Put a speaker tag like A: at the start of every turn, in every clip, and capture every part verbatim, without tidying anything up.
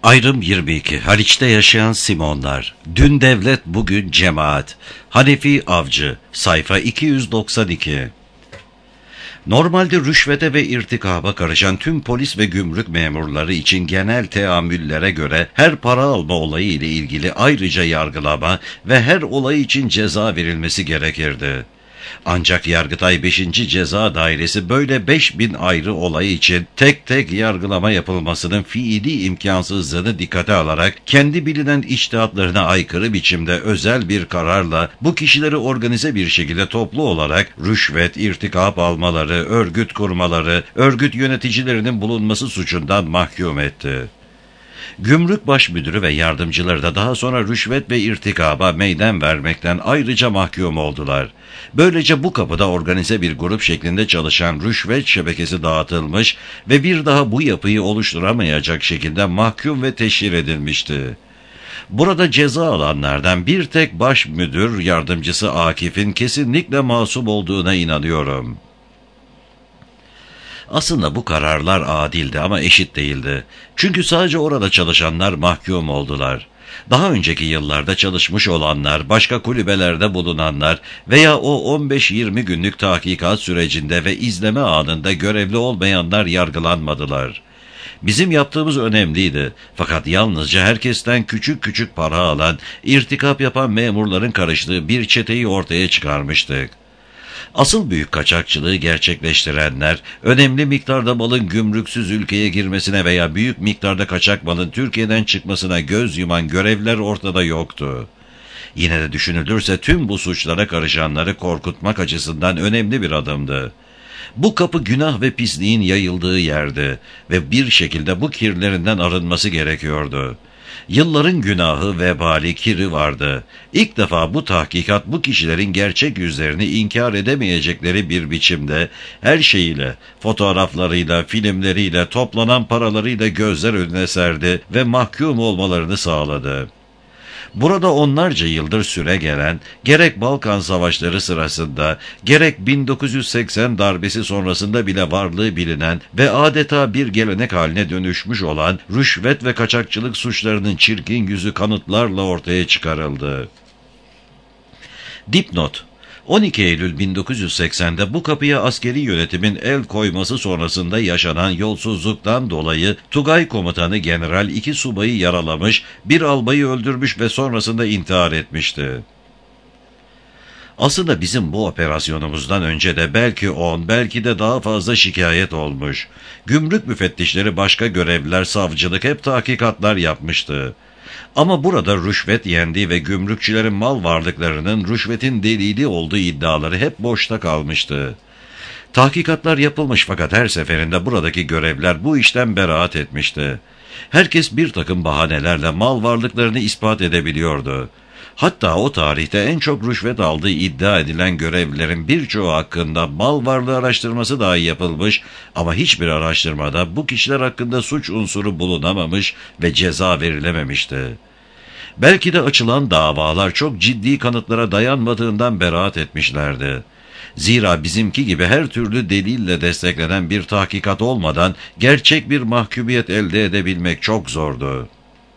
A: Ayrım yirmi iki. Haliç'te yaşayan Simonlar. Dün devlet, bugün cemaat. Hanefi Avcı. Sayfa iki yüz doksan iki. Normalde rüşvete ve irtikaba karışan tüm polis ve gümrük memurları için genel teamüllere göre her para alma olayı ile ilgili ayrıca yargılama ve her olay için ceza verilmesi gerekirdi. Ancak Yargıtay beşinci Ceza Dairesi böyle beş bin ayrı olay için tek tek yargılama yapılmasının fiili imkansızlığını dikkate alarak kendi bilinen içtihatlarına aykırı biçimde özel bir kararla bu kişileri organize bir şekilde toplu olarak rüşvet, irtikap almaları, örgüt kurmaları, örgüt yöneticilerinin bulunması suçundan mahkum etti. Gümrük Baş Müdürü ve yardımcıları da daha sonra rüşvet ve irtikaba meydan vermekten ayrıca mahkum oldular. Böylece bu kapıda organize bir grup şeklinde çalışan rüşvet şebekesi dağıtılmış ve bir daha bu yapıyı oluşturamayacak şekilde mahkum ve teşhir edilmişti. Burada ceza alanlardan bir tek Baş Müdür Yardımcısı Akif'in kesinlikle masum olduğuna inanıyorum. Aslında bu kararlar adildi ama eşit değildi. Çünkü sadece orada çalışanlar mahkum oldular. Daha önceki yıllarda çalışmış olanlar, başka kulübelerde bulunanlar veya o on beş yirmi günlük tahkikat sürecinde ve izleme anında görevli olmayanlar yargılanmadılar. Bizim yaptığımız önemliydi. Fakat yalnızca herkesten küçük küçük para alan, irtikap yapan memurların karıştığı bir çeteyi ortaya çıkarmıştık. Asıl büyük kaçakçılığı gerçekleştirenler, önemli miktarda malın gümrüksüz ülkeye girmesine veya büyük miktarda kaçak malın Türkiye'den çıkmasına göz yuman görevler ortada yoktu. Yine de düşünülürse tüm bu suçlara karışanları korkutmak açısından önemli bir adımdı. Bu kapı günah ve pisliğin yayıldığı yerdi ve bir şekilde bu kirlerinden arınması gerekiyordu. Yılların günahı, vebali, kiri vardı. İlk defa bu tahkikat bu kişilerin gerçek yüzlerini inkar edemeyecekleri bir biçimde her şeyiyle, fotoğraflarıyla, filmleriyle, toplanan paralarıyla gözler önüne serdi ve mahkum olmalarını sağladı. Burada onlarca yıldır süre gelen, gerek Balkan Savaşları sırasında, gerek bin dokuz yüz seksen darbesi sonrasında bile varlığı bilinen ve adeta bir gelenek haline dönüşmüş olan rüşvet ve kaçakçılık suçlarının çirkin yüzü kanıtlarla ortaya çıkarıldı. Dipnot: on iki Eylül bin dokuz yüz seksende bu kapıya askeri yönetimin el koyması sonrasında yaşanan yolsuzluktan dolayı Tugay Komutanı General iki subayı yaralamış, bir albayı öldürmüş ve sonrasında intihar etmişti. Aslında bizim bu operasyonumuzdan önce de belki on, belki de daha fazla şikayet olmuş. Gümrük müfettişleri, başka görevliler, savcılık hep tahkikatlar yapmıştı. Ama burada rüşvet yendiği ve gümrükçülerin mal varlıklarının rüşvetin delili olduğu iddiaları hep boşta kalmıştı. Tahkikatlar yapılmış fakat her seferinde buradaki görevliler bu işten beraat etmişti. Herkes bir takım bahanelerle mal varlıklarını ispat edebiliyordu. Hatta o tarihte en çok rüşvet aldığı iddia edilen görevlilerin birçoğu hakkında mal varlığı araştırması dahi yapılmış ama hiçbir araştırmada bu kişiler hakkında suç unsuru bulunamamış ve ceza verilememişti. Belki de açılan davalar çok ciddi kanıtlara dayanmadığından beraat etmişlerdi. Zira bizimki gibi her türlü delille desteklenen bir tahkikat olmadan gerçek bir mahkumiyet elde edebilmek çok zordu.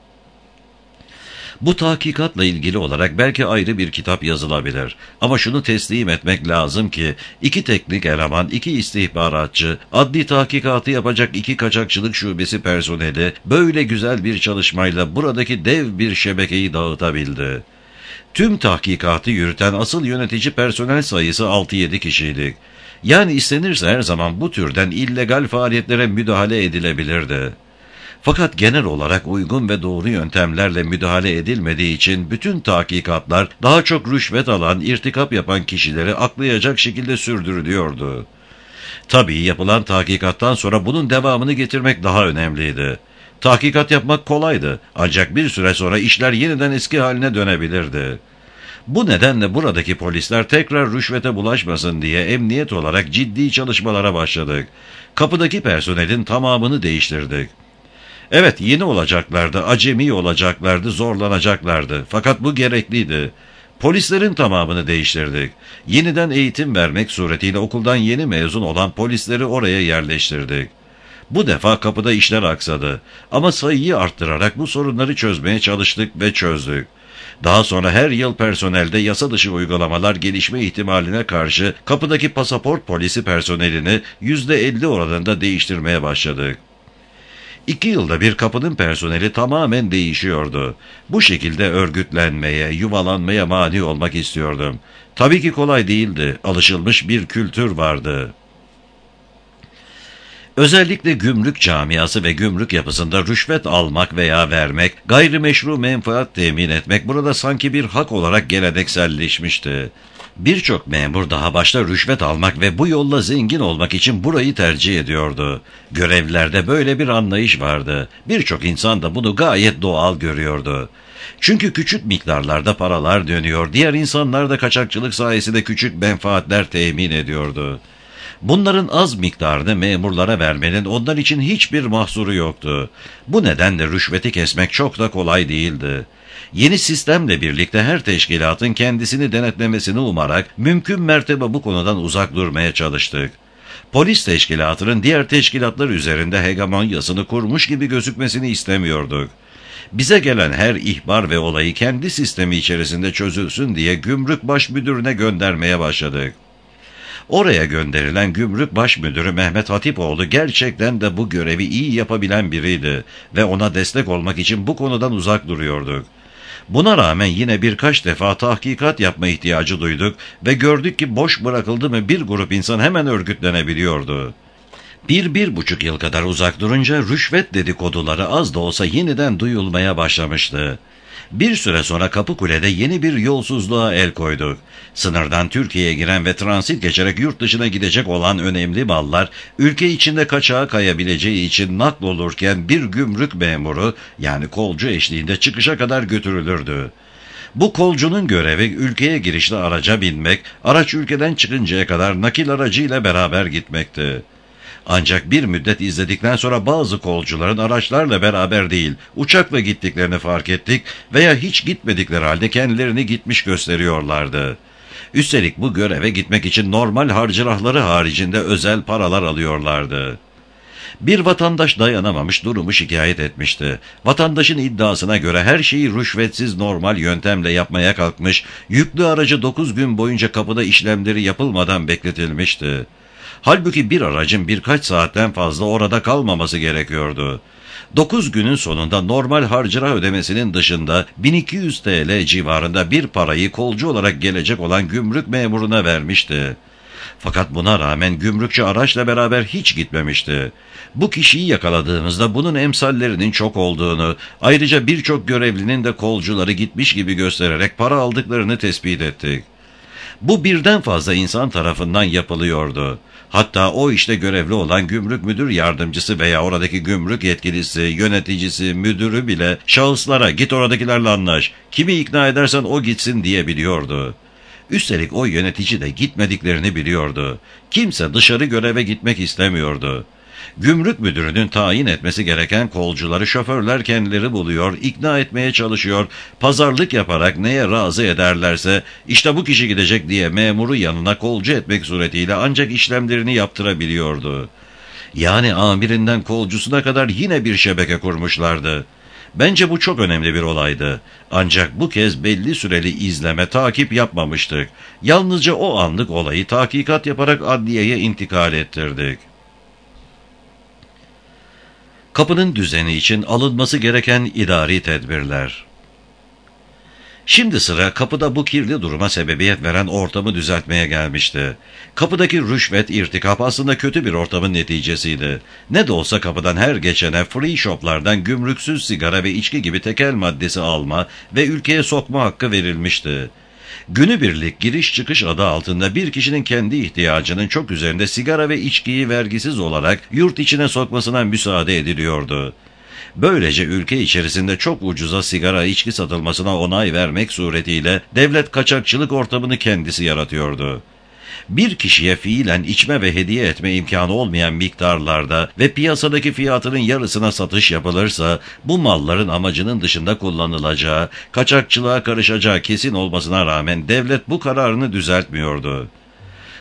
A: Bu tahkikatla ilgili olarak belki ayrı bir kitap yazılabilir. Ama şunu teslim etmek lazım ki iki teknik eleman, iki istihbaratçı, adli tahkikatı yapacak iki kaçakçılık şubesi personeli böyle güzel bir çalışmayla buradaki dev bir şebekeyi dağıtabildi. Tüm tahkikatı yürüten asıl yönetici personel sayısı altı yedi kişiydik. Yani istenirse her zaman bu türden illegal faaliyetlere müdahale edilebilirdi. Fakat genel olarak uygun ve doğru yöntemlerle müdahale edilmediği için bütün tahkikatlar daha çok rüşvet alan, irtikap yapan kişileri aklayacak şekilde sürdürülüyordu. Tabii yapılan tahkikattan sonra bunun devamını getirmek daha önemliydi. Tahkikat yapmak kolaydı ancak bir süre sonra işler yeniden eski haline dönebilirdi. Bu nedenle buradaki polisler tekrar rüşvete bulaşmasın diye emniyet olarak ciddi çalışmalara başladık. Kapıdaki personelin tamamını değiştirdik. Evet, yeni olacaklardı, acemi olacaklardı, zorlanacaklardı. Fakat bu gerekliydi. Polislerin tamamını değiştirdik. Yeniden eğitim vermek suretiyle okuldan yeni mezun olan polisleri oraya yerleştirdik. Bu defa kapıda işler aksadı. Ama sayıyı arttırarak bu sorunları çözmeye çalıştık ve çözdük. Daha sonra her yıl personelde yasa dışı uygulamalar gelişme ihtimaline karşı kapıdaki pasaport polisi personelini yüzde elli oranında değiştirmeye başladık. İki yılda bir kapının personeli tamamen değişiyordu. Bu şekilde örgütlenmeye, yuvalanmaya mani olmak istiyordum. Tabii ki kolay değildi. Alışılmış bir kültür vardı. Özellikle gümrük camiası ve gümrük yapısında rüşvet almak veya vermek, gayrimeşru menfaat temin etmek burada sanki bir hak olarak gelenekselleşmişti. Birçok memur daha başta rüşvet almak ve bu yolla zengin olmak için burayı tercih ediyordu. Görevlilerde böyle bir anlayış vardı. Birçok insan da bunu gayet doğal görüyordu. Çünkü küçük miktarlarda paralar dönüyor, diğer insanlar da kaçakçılık sayesinde küçük menfaatler temin ediyordu. Bunların az miktarını memurlara vermenin onlar için hiçbir mahsuru yoktu. Bu nedenle rüşveti kesmek çok da kolay değildi. Yeni sistemle birlikte her teşkilatın kendisini denetlemesini umarak mümkün mertebe bu konudan uzak durmaya çalıştık. Polis teşkilatının diğer teşkilatlar üzerinde hegemonyasını kurmuş gibi gözükmesini istemiyorduk. Bize gelen her ihbar ve olayı kendi sistemi içerisinde çözülsün diye Gümrük Baş Müdürü'ne göndermeye başladık. Oraya gönderilen Gümrük Baş Müdürü Mehmet Hatipoğlu gerçekten de bu görevi iyi yapabilen biriydi ve ona destek olmak için bu konudan uzak duruyorduk. Buna rağmen yine birkaç defa tahkikat yapma ihtiyacı duyduk ve gördük ki boş bırakıldı mı bir grup insan hemen örgütlenebiliyordu. Bir, bir buçuk yıl kadar uzak durunca rüşvet dedikoduları az da olsa yeniden duyulmaya başlamıştı. Bir süre sonra Kapıkule'de yeni bir yolsuzluğa el koyduk. Sınırdan Türkiye'ye giren ve transit geçerek yurt dışına gidecek olan önemli mallar, ülke içinde kaçağa kayabileceği için naklolurken bir gümrük memuru, yani kolcu eşliğinde çıkışa kadar götürülürdü. Bu kolcunun görevi ülkeye girişte araca binmek, araç ülkeden çıkıncaya kadar nakil aracıyla beraber gitmekti. Ancak bir müddet izledikten sonra bazı kolcuların araçlarla beraber değil, uçakla gittiklerini fark ettik veya hiç gitmedikleri halde kendilerini gitmiş gösteriyorlardı. Üstelik bu göreve gitmek için normal harcırahları haricinde özel paralar alıyorlardı. Bir vatandaş dayanamamış durumu şikayet etmişti. Vatandaşın iddiasına göre her şeyi rüşvetsiz normal yöntemle yapmaya kalkmış, yüklü aracı dokuz gün boyunca kapıda işlemleri yapılmadan bekletilmişti. Halbuki bir aracın birkaç saatten fazla orada kalmaması gerekiyordu. dokuz günün sonunda normal harcırah ödemesinin dışında bin iki yüz TL civarında bir parayı kolcu olarak gelecek olan gümrük memuruna vermişti. Fakat buna rağmen gümrükçü araçla beraber hiç gitmemişti. Bu kişiyi yakaladığımızda bunun emsallerinin çok olduğunu, ayrıca birçok görevlinin de kolcuları gitmiş gibi göstererek para aldıklarını tespit ettik. Bu birden fazla insan tarafından yapılıyordu. Hatta o işte görevli olan gümrük müdür yardımcısı veya oradaki gümrük yetkilisi, yöneticisi, müdürü bile şahıslara "Git oradakilerle anlaş, kimi ikna edersen o gitsin" diyebiliyordu. Üstelik o yönetici de gitmediklerini biliyordu. Kimse dışarı göreve gitmek istemiyordu. Gümrük müdürünün tayin etmesi gereken kolcuları şoförler kendileri buluyor, ikna etmeye çalışıyor, pazarlık yaparak neye razı ederlerse işte bu kişi gidecek diye memuru yanına kolcu etmek suretiyle ancak işlemlerini yaptırabiliyordu. Yani amirinden kolcusuna kadar yine bir şebeke kurmuşlardı. Bence bu çok önemli bir olaydı. Ancak bu kez belli süreli izleme, takip yapmamıştık. Yalnızca o anlık olayı tahkikat yaparak adliyeye intikal ettirdik. Kapının düzeni için alınması gereken idari tedbirler. Şimdi sıra kapıda bu kirli duruma sebebiyet veren ortamı düzeltmeye gelmişti. Kapıdaki rüşvet irtikap aslında kötü bir ortamın neticesiydi. Ne de olsa kapıdan her geçene free shoplardan gümrüksüz sigara ve içki gibi tekel maddesi alma ve ülkeye sokma hakkı verilmişti. Günübirlik giriş çıkış adı altında bir kişinin kendi ihtiyacının çok üzerinde sigara ve içkiyi vergisiz olarak yurt içine sokmasına müsaade ediliyordu. Böylece ülke içerisinde çok ucuza sigara içki satılmasına onay vermek suretiyle devlet kaçakçılık ortamını kendisi yaratıyordu. Bir kişiye fiilen içme ve hediye etme imkanı olmayan miktarlarda ve piyasadaki fiyatının yarısına satış yapılırsa bu malların amacının dışında kullanılacağı, kaçakçılığa karışacağı kesin olmasına rağmen devlet bu kararını düzeltmiyordu.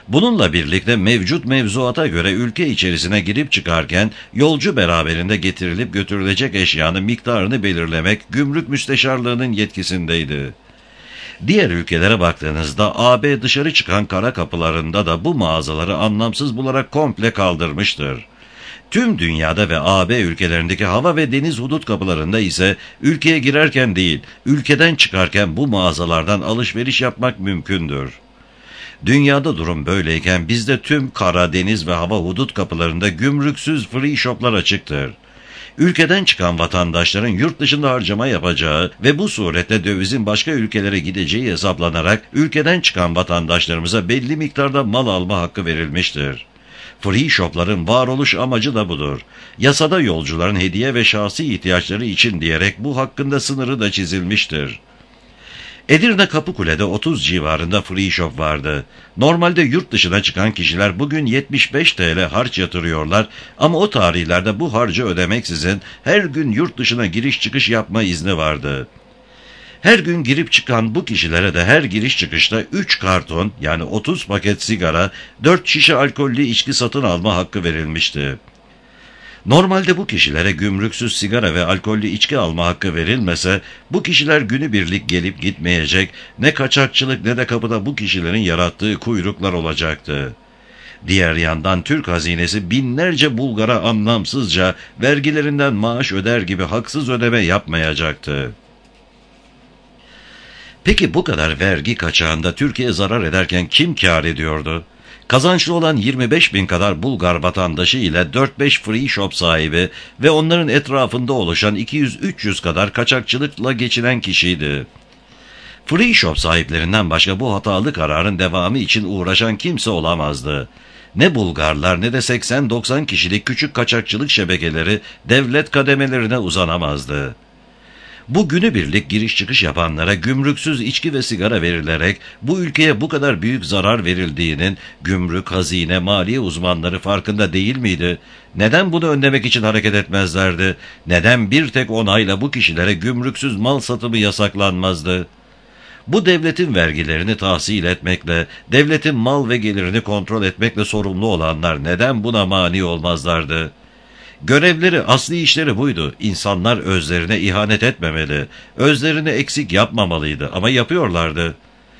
A: Bununla birlikte mevcut mevzuata göre ülke içerisine girip çıkarken yolcu beraberinde getirilip götürülecek eşyanın miktarını belirlemek gümrük müsteşarlığının yetkisindeydi. Diğer ülkelere baktığınızda A B dışarı çıkan kara kapılarında da bu mağazaları anlamsız bularak komple kaldırmıştır. Tüm dünyada ve A B ülkelerindeki hava ve deniz hudut kapılarında ise ülkeye girerken değil, ülkeden çıkarken bu mağazalardan alışveriş yapmak mümkündür. Dünyada durum böyleyken bizde tüm kara, deniz ve hava hudut kapılarında gümrüksüz free shoplar açıktır. Ülkeden çıkan vatandaşların yurt dışında harcama yapacağı ve bu suretle dövizin başka ülkelere gideceği hesaplanarak ülkeden çıkan vatandaşlarımıza belli miktarda mal alma hakkı verilmiştir. Free shopların varoluş amacı da budur. Yasada yolcuların hediye ve şahsi ihtiyaçları için diyerek bu hakkında sınırı da çizilmiştir. Edirne Kapıkule'de otuz civarında free shop vardı. Normalde yurt dışına çıkan kişiler bugün yetmiş beş TL harç yatırıyorlar ama o tarihlerde bu harcı ödemeksizin her gün yurt dışına giriş çıkış yapma izni vardı. Her gün girip çıkan bu kişilere de her giriş çıkışta üç karton yani otuz paket sigara, dört şişe alkollü içki satın alma hakkı verilmişti. Normalde bu kişilere gümrüksüz sigara ve alkollü içki alma hakkı verilmese, bu kişiler günübirlik gelip gitmeyecek, ne kaçakçılık ne de kapıda bu kişilerin yarattığı kuyruklar olacaktı. Diğer yandan Türk hazinesi binlerce Bulgara anlamsızca vergilerinden maaş öder gibi haksız ödeme yapmayacaktı. Peki bu kadar vergi kaçağında Türkiye zarar ederken kim kâr ediyordu? Kazançlı olan yirmi beş bin kadar Bulgar vatandaşı ile dört beş free shop sahibi ve onların etrafında oluşan iki yüz üç yüz kadar kaçakçılıkla geçinen kişiydi. Free shop sahiplerinden başka bu hatalı kararın devamı için uğraşan kimse olamazdı. Ne Bulgarlar ne de seksen doksan kişilik küçük kaçakçılık şebekeleri devlet kademelerine uzanamazdı. Bu günübirlik giriş çıkış yapanlara gümrüksüz içki ve sigara verilerek bu ülkeye bu kadar büyük zarar verildiğinin gümrük, hazine, maliye uzmanları farkında değil miydi? Neden bunu önlemek için hareket etmezlerdi? Neden bir tek onayla bu kişilere gümrüksüz mal satımı yasaklanmazdı? Bu devletin vergilerini tahsil etmekle, devletin mal ve gelirini kontrol etmekle sorumlu olanlar neden buna mani olmazlardı? Görevleri, asli işleri buydu. İnsanlar özlerine ihanet etmemeli, özlerini eksik yapmamalıydı ama yapıyorlardı.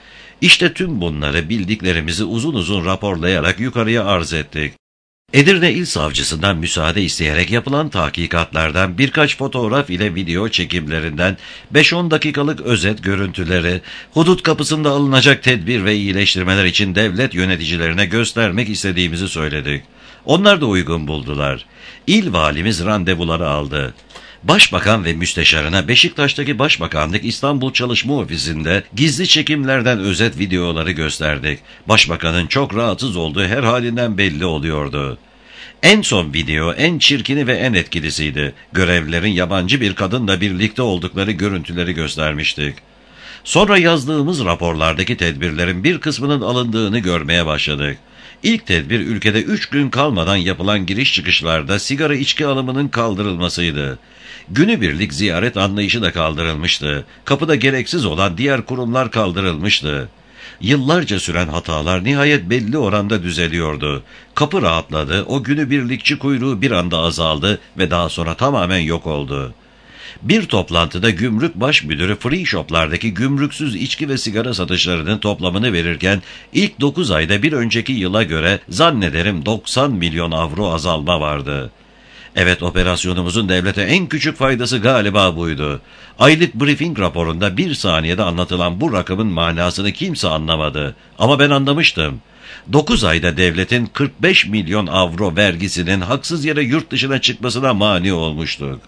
A: İşte tüm bunları bildiklerimizi uzun uzun raporlayarak yukarıya arz ettik. Edirne İl Savcısından müsaade isteyerek yapılan tahkikatlardan birkaç fotoğraf ile video çekimlerinden beş on dakikalık özet görüntüleri, hudut kapısında alınacak tedbir ve iyileştirmeler için devlet yöneticilerine göstermek istediğimizi söyledik. Onlar da uygun buldular. İl valimiz randevuları aldı. Başbakan ve müsteşarına Beşiktaş'taki Başbakanlık İstanbul Çalışma Ofisi'nde gizli çekimlerden özet videoları gösterdik. Başbakanın çok rahatsız olduğu her halinden belli oluyordu. En son video en çirkini ve en etkilisiydi. Görevlilerin yabancı bir kadınla birlikte oldukları görüntüleri göstermiştik. Sonra yazdığımız raporlardaki tedbirlerin bir kısmının alındığını görmeye başladık. İlk tedbir ülkede üç gün kalmadan yapılan giriş çıkışlarda sigara içki alımının kaldırılmasıydı. Günübirlik ziyaret anlayışı da kaldırılmıştı. Kapıda gereksiz olan diğer kurumlar kaldırılmıştı. Yıllarca süren hatalar nihayet belli oranda düzeliyordu. Kapı rahatladı, o günübirlikçi kuyruğu bir anda azaldı ve daha sonra tamamen yok oldu. Bir toplantıda Gümrük Baş Müdürü free shoplardaki gümrüksüz içki ve sigara satışlarının toplamını verirken ilk dokuz ayda bir önceki yıla göre zannederim doksan milyon avro azalma vardı. Evet, operasyonumuzun devlete en küçük faydası galiba buydu. Aylık briefing raporunda bir saniyede anlatılan bu rakamın manasını kimse anlamadı. Ama ben anlamıştım. dokuz ayda devletin kırk beş milyon avro vergisinin haksız yere yurt dışına çıkmasına mani olmuştuk.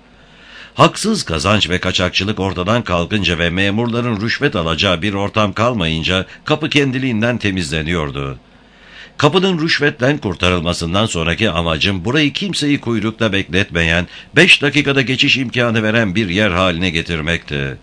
A: Haksız kazanç ve kaçakçılık ortadan kalkınca ve memurların rüşvet alacağı bir ortam kalmayınca kapı kendiliğinden temizleniyordu. Kapının rüşvetten kurtarılmasından sonraki amacım burayı kimseyi kuyrukta bekletmeyen, beş dakikada geçiş imkanı veren bir yer haline getirmekti.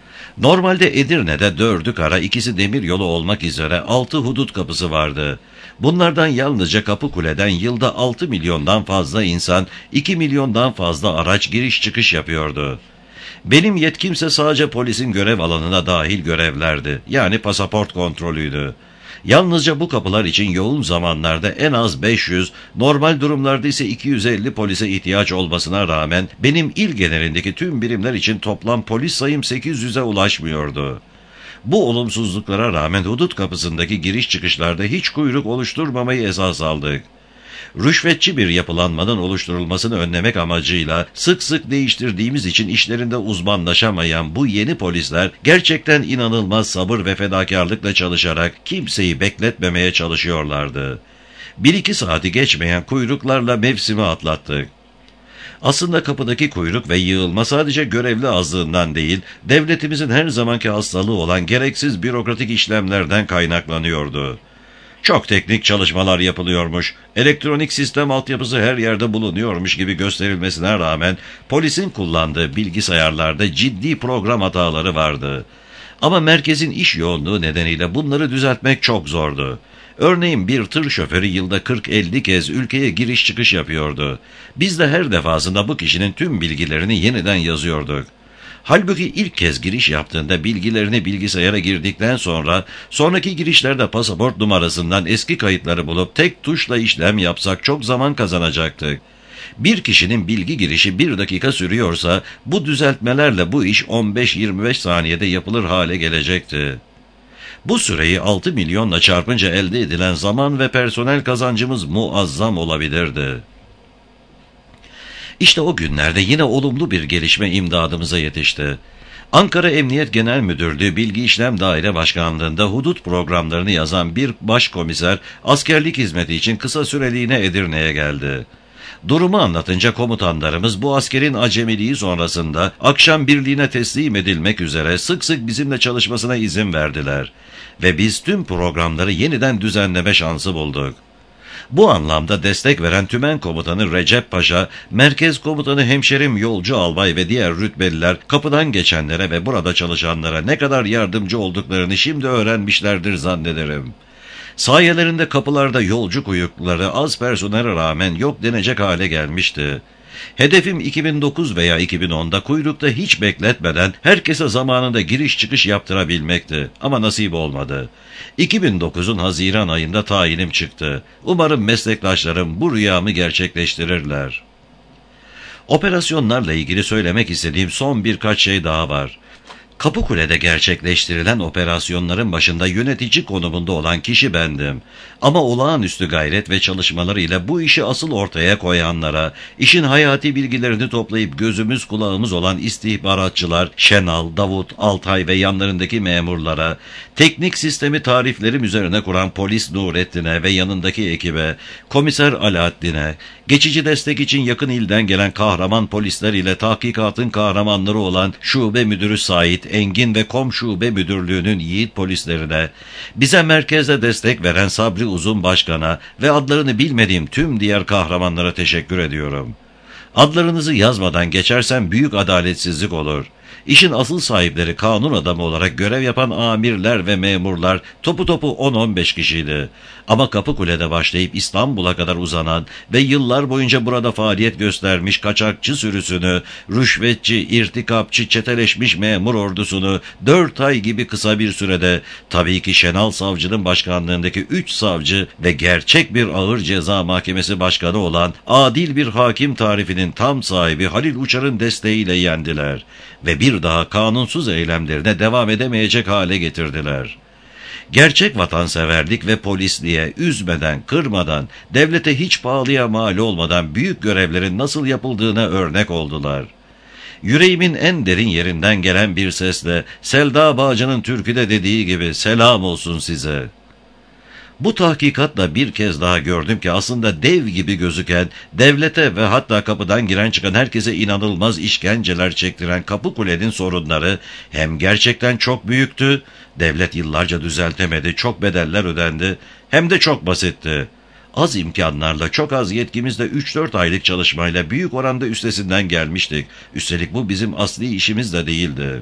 A: Normalde Edirne'de dördü kara, ikisi demir yolu olmak üzere altı hudut kapısı vardı. Bunlardan yalnızca Kapıkule'den yılda altı milyondan fazla insan, iki milyondan fazla araç giriş çıkış yapıyordu. Benim yetkimse sadece polisin görev alanına dahil görevlerdi. Yani pasaport kontrolüydü. Yalnızca bu kapılar için yoğun zamanlarda en az beş yüz, normal durumlarda ise iki yüz elli polise ihtiyaç olmasına rağmen benim il genelindeki tüm birimler için toplam polis sayım sekiz yüze ulaşmıyordu. Bu olumsuzluklara rağmen hudut kapısındaki giriş çıkışlarda hiç kuyruk oluşturmamayı esas aldık. Rüşvetçi bir yapılanmanın oluşturulmasını önlemek amacıyla sık sık değiştirdiğimiz için işlerinde uzmanlaşamayan bu yeni polisler gerçekten inanılmaz sabır ve fedakarlıkla çalışarak kimseyi bekletmemeye çalışıyorlardı. Bir iki saati geçmeyen kuyruklarla mevsimi atlattık. Aslında kapıdaki kuyruk ve yığılma sadece görevli azlığından değil, devletimizin her zamanki hastalığı olan gereksiz bürokratik işlemlerden kaynaklanıyordu. Çok teknik çalışmalar yapılıyormuş, elektronik sistem altyapısı her yerde bulunuyormuş gibi gösterilmesine rağmen polisin kullandığı bilgisayarlarda ciddi program hataları vardı. Ama merkezin iş yoğunluğu nedeniyle bunları düzeltmek çok zordu. Örneğin bir tır şoförü yılda kırk elli kez ülkeye giriş çıkış yapıyordu. Biz de her defasında bu kişinin tüm bilgilerini yeniden yazıyorduk. Halbuki ilk kez giriş yaptığında bilgilerini bilgisayara girdikten sonra sonraki girişlerde pasaport numarasından eski kayıtları bulup tek tuşla işlem yapsak çok zaman kazanacaktık. Bir kişinin bilgi girişi bir dakika sürüyorsa bu düzeltmelerle bu iş on beş yirmi beş saniyede yapılır hale gelecekti. Bu süreyi altı milyonla çarpınca elde edilen zaman ve personel kazancımız muazzam olabilirdi. İşte o günlerde yine olumlu bir gelişme imdadımıza yetişti. Ankara Emniyet Genel Müdürlüğü Bilgi İşlem Daire Başkanlığı'nda hudut programlarını yazan bir başkomiser askerlik hizmeti için kısa süreliğine Edirne'ye geldi. Durumu anlatınca komutanlarımız bu askerin acemiliği sonrasında akşam birliğine teslim edilmek üzere sık sık bizimle çalışmasına izin verdiler. Ve biz tüm programları yeniden düzenleme şansı bulduk. Bu anlamda destek veren Tümen Komutanı Recep Paşa, Merkez Komutanı Hemşerim Yolcu Albay ve diğer rütbeliler kapıdan geçenlere ve burada çalışanlara ne kadar yardımcı olduklarını şimdi öğrenmişlerdir zannederim. Sayelerinde kapılarda yolcu kuyrukları az personele rağmen yok denecek hale gelmişti. Hedefim iki bin dokuz veya iki bin onda kuyrukta hiç bekletmeden herkese zamanında giriş çıkış yaptırabilmekti ama nasip olmadı. iki bin dokuzun Haziran ayında tayinim çıktı. Umarım meslektaşlarım bu rüyamı gerçekleştirirler. Operasyonlarla ilgili söylemek istediğim son birkaç şey daha var. Kapıkule'de gerçekleştirilen operasyonların başında yönetici konumunda olan kişi bendim. Ama olağanüstü gayret ve çalışmalarıyla bu işi asıl ortaya koyanlara, işin hayati bilgilerini toplayıp gözümüz kulağımız olan istihbaratçılar, Şenal, Davut, Altay ve yanlarındaki memurlara, teknik sistemi tariflerim üzerine kuran polis Nurettin'e ve yanındaki ekibe, komiser Alaaddin'e, geçici destek için yakın ilden gelen kahraman polisler ile tahkikatın kahramanları olan şube müdürü Sait Engin ve Kom Şube Müdürlüğü'nün yiğit polislerine, bize merkezde destek veren Sabri Uzun Başkan'a ve adlarını bilmediğim tüm diğer kahramanlara teşekkür ediyorum. Adlarınızı yazmadan geçersem büyük adaletsizlik olur. İşin asıl sahipleri kanun adamı olarak görev yapan amirler ve memurlar topu topu on on beş kişiydi. Ama Kapıkule'de başlayıp İstanbul'a kadar uzanan ve yıllar boyunca burada faaliyet göstermiş kaçakçı sürüsünü, rüşvetçi, irtikapçı, çeteleşmiş memur ordusunu dört ay gibi kısa bir sürede, tabii ki Şenal Savcı'nın başkanlığındaki üç savcı ve gerçek bir ağır ceza mahkemesi başkanı olan adil bir hakim tarifinin tam sahibi Halil Uçar'ın desteğiyle yendiler ve bir daha kanunsuz eylemlerine devam edemeyecek hale getirdiler. Gerçek vatanseverlik ve polisliğe üzmeden, kırmadan, devlete hiç pahalıya mal olmadan büyük görevlerin nasıl yapıldığına örnek oldular. Yüreğimin en derin yerinden gelen bir sesle Selda Bağcan'ın türküde dediği gibi selam olsun size. Bu tahkikatla bir kez daha gördüm ki aslında dev gibi gözüken, devlete ve hatta kapıdan giren çıkan herkese inanılmaz işkenceler çektiren Kapıkule'nin sorunları hem gerçekten çok büyüktü, devlet yıllarca düzeltemedi, çok bedeller ödendi, hem de çok basitti. Az imkanlarla, çok az yetkimizle üç dört aylık çalışmayla büyük oranda üstesinden gelmiştik. Üstelik bu bizim asli işimiz de değildi.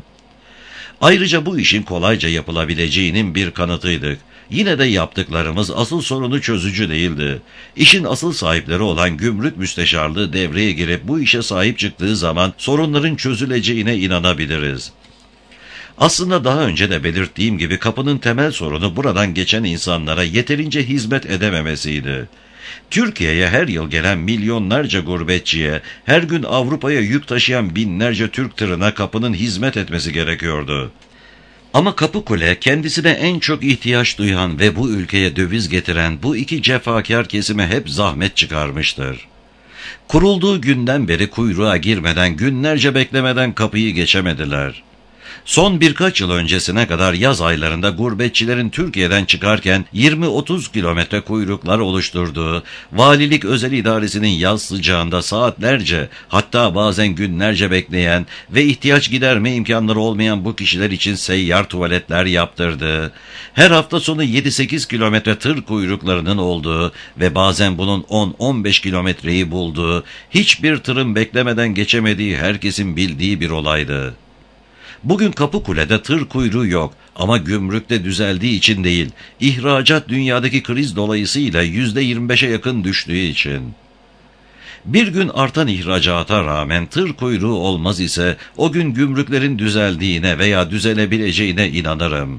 A: Ayrıca bu işin kolayca yapılabileceğinin bir kanıtıydık. Yine de yaptıklarımız asıl sorunu çözücü değildi. İşin asıl sahipleri olan Gümrük Müsteşarlığı devreye girip bu işe sahip çıktığı zaman sorunların çözüleceğine inanabiliriz. Aslında daha önce de belirttiğim gibi kapının temel sorunu buradan geçen insanlara yeterince hizmet edememesiydi. Türkiye'ye her yıl gelen milyonlarca gurbetçiye, her gün Avrupa'ya yük taşıyan binlerce Türk tırına kapının hizmet etmesi gerekiyordu. Ama Kapıkule kendisine en çok ihtiyaç duyan ve bu ülkeye döviz getiren bu iki cefakar kesime hep zahmet çıkarmıştır. Kurulduğu günden beri kuyruğa girmeden, günlerce beklemeden kapıyı geçemediler. Son birkaç yıl öncesine kadar yaz aylarında gurbetçilerin Türkiye'den çıkarken yirmi otuz kilometre kuyruklar oluşturduğu, valilik özel idaresinin yaz sıcağında saatlerce, hatta bazen günlerce bekleyen ve ihtiyaç giderme imkanları olmayan bu kişiler için seyyar tuvaletler yaptırdığı, her hafta sonu yedi sekiz kilometre tır kuyruklarının olduğu ve bazen bunun on on beş kilometreyi bulduğu, hiçbir tırın beklemeden geçemediği herkesin bildiği bir olaydı. Bugün Kapıkule'de tır kuyruğu yok ama gümrükte düzeldiği için değil, ihracat dünyadaki kriz dolayısıyla yüzde yirmi beşe yakın düştüğü için. Bir gün artan ihracata rağmen tır kuyruğu olmaz ise o gün gümrüklerin düzeldiğine veya düzelebileceğine inanırım.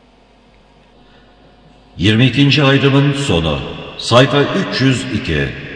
A: yirmi ikinci ayrımın sonu. Sayfa üç yüz iki.